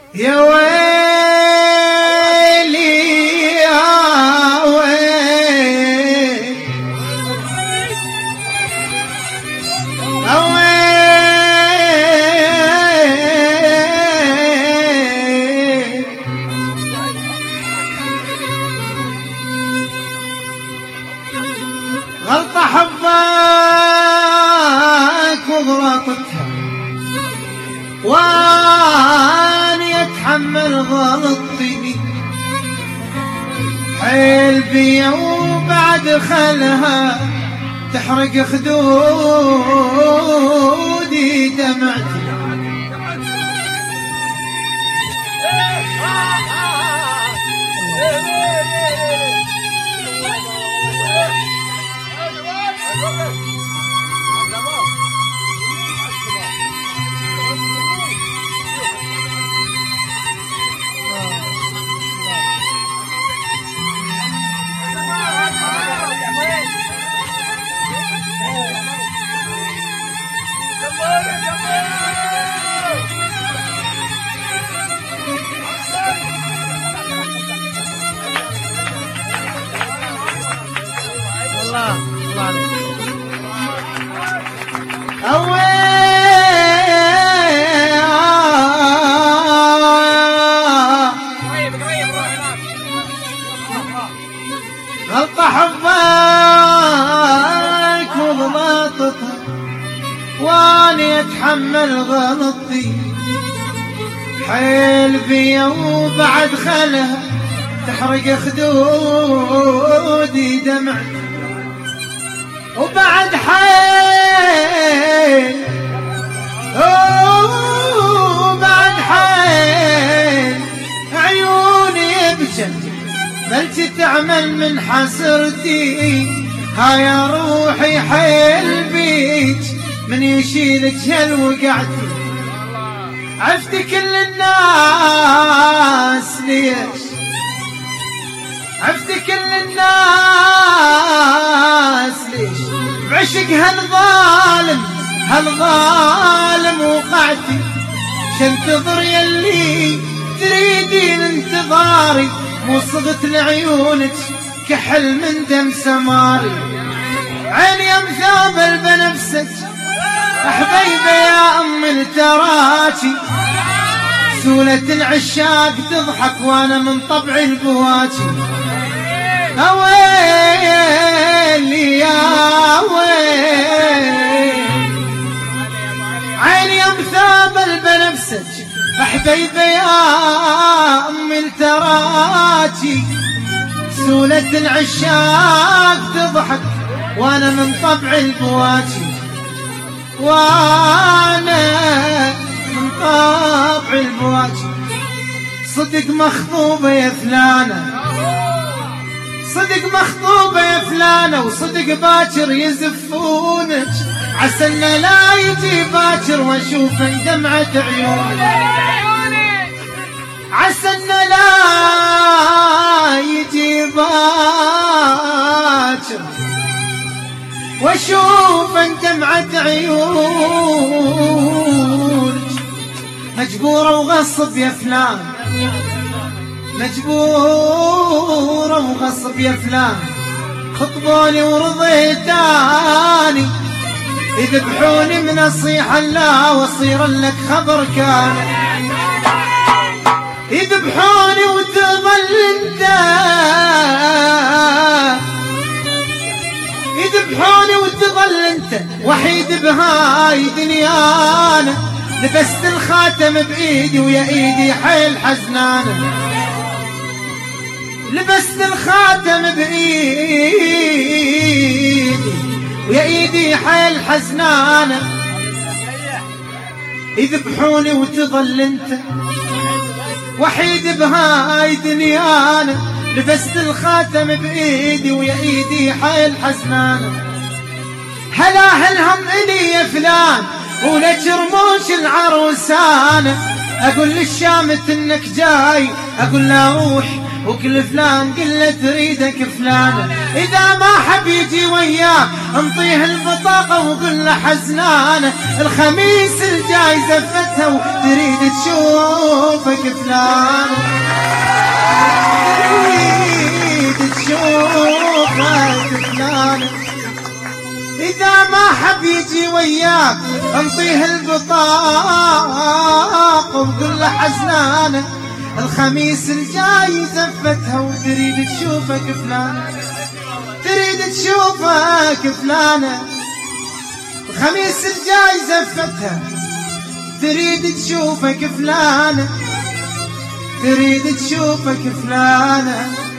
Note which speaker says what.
Speaker 1: يا ويلي يا ويلي يا ويلي غلطة حبك وغلطتها واني اتحمل غلطي حيل بيا وبعد خلها تحرق خدودي دمعتي الله غلطة حبك وغلطتها واني اتحمل غلطي حيل بيا وبعد خلها تحرق خدودي دمعتي وبعد حيل وبعد حيل عيوني بجد بلتي تعمل من حسرتي هيا روحي حيل بيك من يشيلك هالوقعتي عفت كل الناس ليش عفت كل الناس ليش بعشق هالظالم وقعتي شنتظر يلي تريدين انتظاري وصغت لعيونك كحل من دم سماري عيني امثابل بنفسك حبيبي يا ام التراكي سولة العشاق تضحك وانا من طبعي البواكي يا ويلي يا ويلي عيني امثابل بنفسك حبيبي يا ام التراكي سولة العشاق تضحك وانا من طبعي البواكي وانا من طبعي البواكي صدق مخطوبة يا فلانة صدق مخطوبة يا فلانة وصدق باكر يزفونك عسى ان لا يجي باكر واشوف دمعة عيونك عسى ان لا يجي باكر واشوف دمعة عيونك مجبورة وغصب يا فلان مجبورة وغصب يا فلان خطبوني ورضيتاني يذبحوني من نصيحة لا وصير لك خبر كان يذبحوني وتظل انت يذبحوني وتظل انت وحيد بهاي دنيانا لبست الخاتم بايدي ويا ايدي حيل حزنانه لبست الخاتم بايدي ويا ايدي حيل حزنانه يذبحوني وتظل انت وحيد بهاي دنيانا لبست الخاتم بايدي ويا ايدي حيل حزنانه هلا هالهم الي يا فلان ولك رموش العروسانه اقول للشامت انك جاي اقول لا روح وكل فلان قل تريدك فلانة إذا ما حب يجي وياه انطيه البطاقة وقل له حزنانة الخميس الجاي زفتها وتريد تشوف تشوفك فلانة تريد تشوفك فلانة إذا ما حب يجي وياك انطيه البطاق وقل له حزنانة الخميس الجاي زفتها وتريد تشوفك فلانة تريد تشوفك فلانة الخميس الجاي زفتها تريد تشوفك فلانة تريد تشوفك فلانة